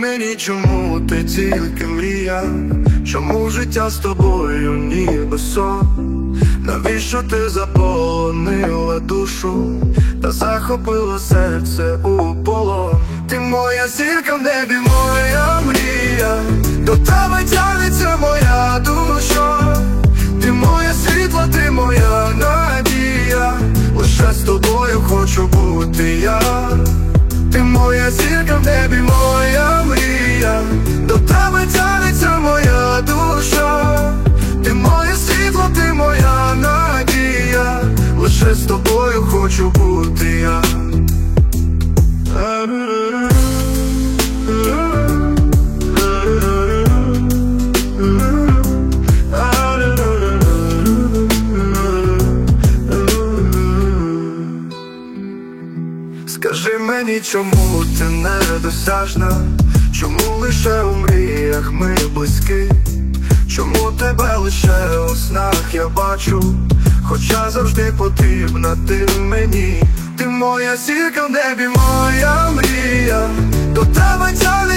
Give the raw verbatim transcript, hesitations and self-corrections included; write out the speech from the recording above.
мені, чому ти тільки мрія? Чому життя з тобою ніби сон? Навіщо ти заполонила душу та захопила серце у полон? Ти моя зірка в небі, моя мрія, до тебе тягнеться моя душа. Ти моє світло, ти моя надія, лише з тобою хочу бути я. Ти моя зірка в небі, моя мрія, до тебе тягнеться моя душа. Ти моє світло, ти моя надія, лише з тобою хочу бути я. Скажи мені, чому ти недосяжна? Чому лише у мріях ми близькі? Чому тебе лише у снах я бачу, хоча завжди потрібна ти мені? Ти моя зірка в небі, моя мрія, до тебе тягнеться